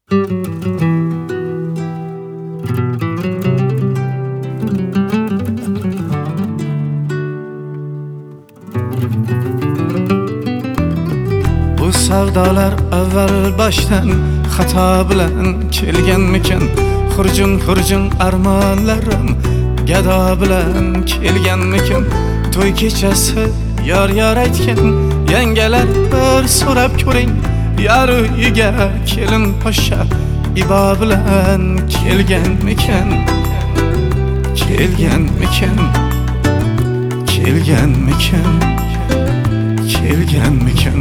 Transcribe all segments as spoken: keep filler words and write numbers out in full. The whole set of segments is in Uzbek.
Bu savdolar avval boshdan xato bilan kelganmikan? Xurjun xurjun armonlarim gado bilan kelganmikan? To'y kechasi yor yor aytgan yangalar bir so'rab ko'ring, yar uyiga kelin poshsha ibo bilan kelganmikan? Kelganmikan? Kelganmikan? Kelganmikan?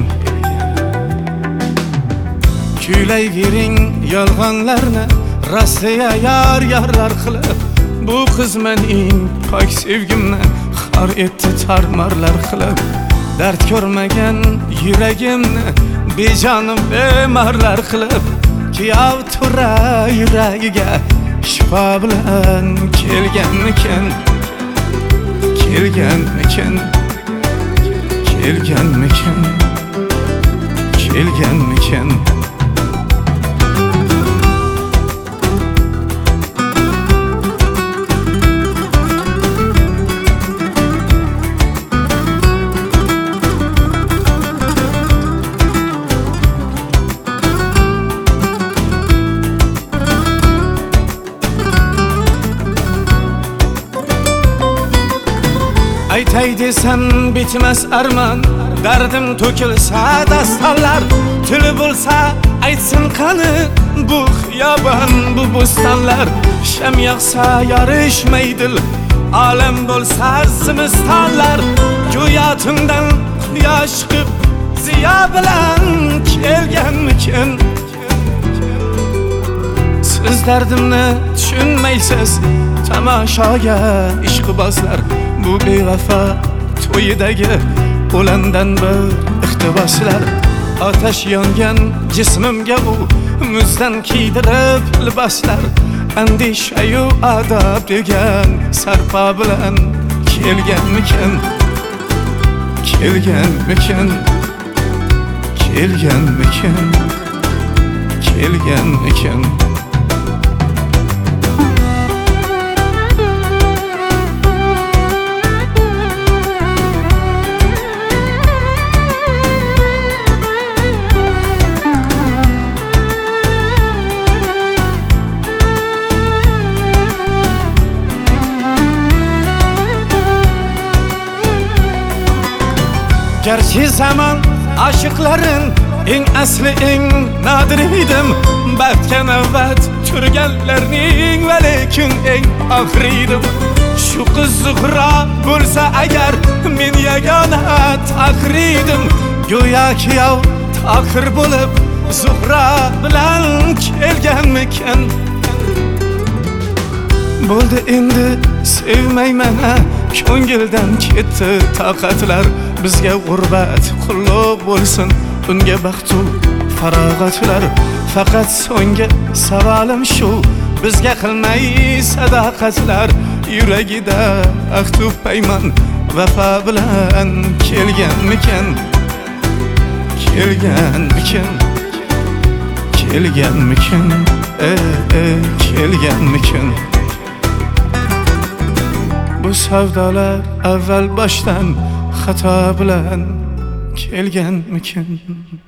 Kuylayvering yolg'onlarni rostliya yar yarlar qilib, bu qiz mening pok sevgimni xor etdi tarmarlar qilib. Dard ko'rmagan yuragimni bejonim bemorlar qilib, kuyov tura yuragiga shifo bilan kelganmikan? Kelganmikan? Kelganmikan? Kelganmikan? Aytay desam bitmas armon, dardim to'kilsa dastonlar, tili bo'lsa aytsin qani bu xiyobon, bu bo'stonlar. Sham yoqsa yorishmaydi, olam bo'lsa zimistonlar, go'yo tundan quyosh chiqib ziyo bilan kelganmikan? Siz dardimni tushunmaysiz, tamoshoga ishqibozlar. Bu bevafo to'yidagi o'landan bir iqtiboslar. Otash yongan jismimga u muzdan kiydirib liboslar. Andishayu adob degan sarpo bilan kelganmikan? Kelganmikan? Kelganmikan? Kelganmikan? Gerçi zaman aşıkların en asli en nadir idim. Baxtga navbat turganlarning va lekin eng oxiridim. Shu qiz Zuhra bo'lsa agar men yagona taqridim. Go'yo kuyov taqir bo'lib Zuhra bilan kelganmikan? Bo'ldi endi sevmayman, ko'ngildan ketdi toqatlar. Bizga g'urbat qulluq bo'lsin, unga baxtu farog'atlar. Faqat so'nggi savolim shu, bizga qilmay sadoqatlar. Yuragida ahd paymon vafo bilan kelganmikan? Kelganmikan? Kelganmikan? Ey ey kelganmikan? Bu savdolar avval boshdan xato bilan kelganmikan?